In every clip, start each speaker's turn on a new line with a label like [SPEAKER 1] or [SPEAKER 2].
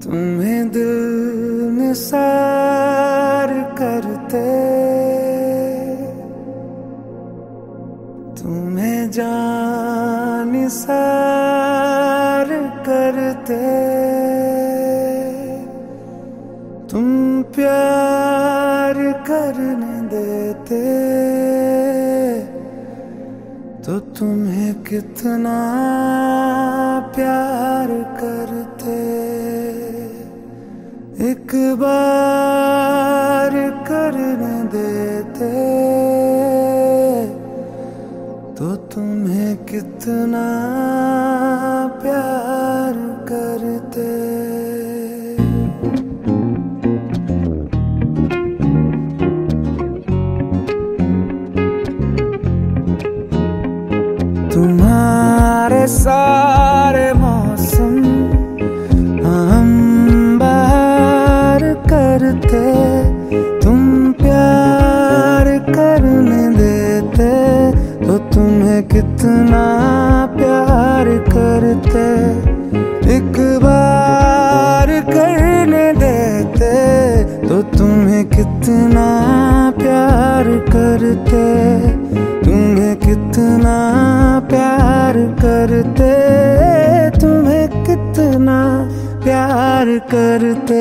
[SPEAKER 1] तुम्हें दिल निसार करते, तुम्हें जान निसार करते, तुम प्यार करने देते तो तुम्हें कितना प्यार करते। एक बार करने देते तो तुम्हें कितना प्यार करते। तुम्हारे सारे मौसम हम बाहर करते, तुम प्यार करने देते तो तुम्हें कितना प्यार करते। एक बार करने देते तो तुम्हें कितना प्यार करते, तुम्हें कितना प्यार करते, तुम्हें कितना प्यार करते।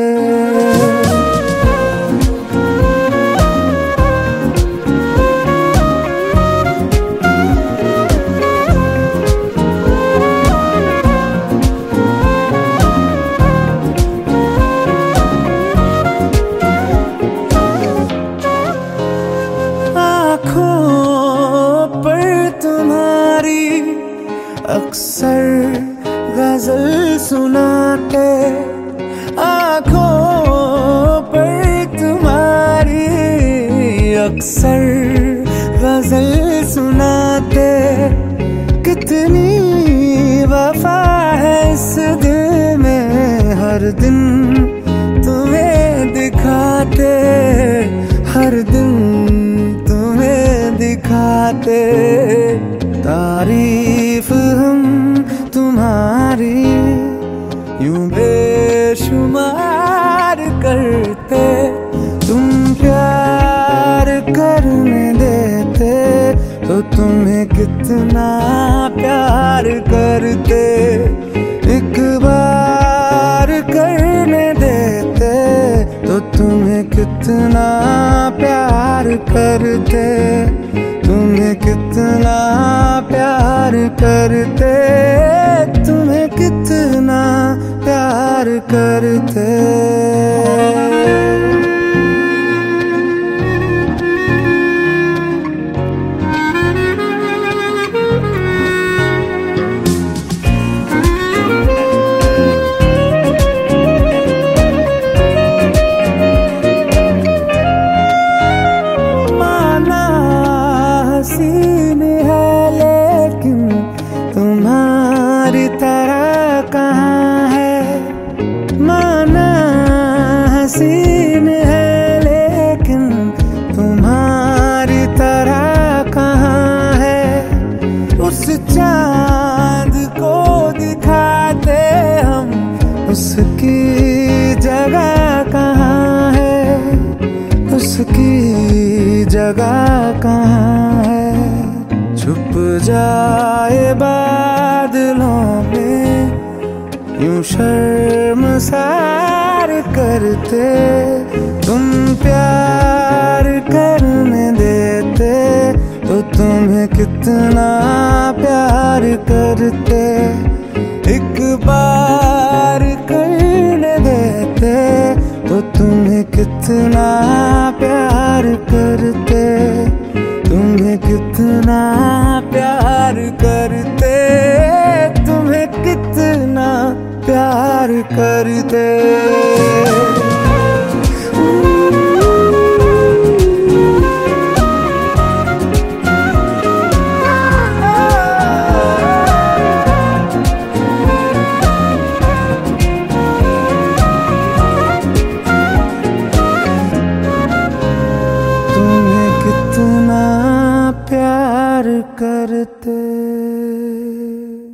[SPEAKER 1] अक्सर गजल सुनाते, आँखों पर तुम्हारी अक्सर गजल सुनाते। कितनी वफा है इस दिल में, हर दिन तुम्हें दिखाते, हर दिन तुम्हें दिखाते। तारीफ हम तुम्हारी यूं बेशुमार करते, तुम प्यार करने देते तो तुम्हें कितना प्यार करते। एक बार करने देते तो तुम्हें कितना प्यार करते, तुम्हें कितना प्यार करते, तुम्हें कितना प्यार करते। हसीन है लेकिन तुम्हारी तरह कहाँ है, माना हसीन है लेकिन तुम्हारी तरह कहाँ है। उस चांद को दिखाते हम, उसकी जगह कहाँ है, उसकी जगह कहाँ है। छुप जाए बादलों में यूं शर्मसार करते, तुम प्यार करने देते तो तुम्हें कितना प्यार करते। एक बार करने देते तो तुम्हें कितना प्यार करते, तुम्हें कितना प्यार करते, तुम्हें कितना प्यार करते। तुम्हें कितना प्यार करते।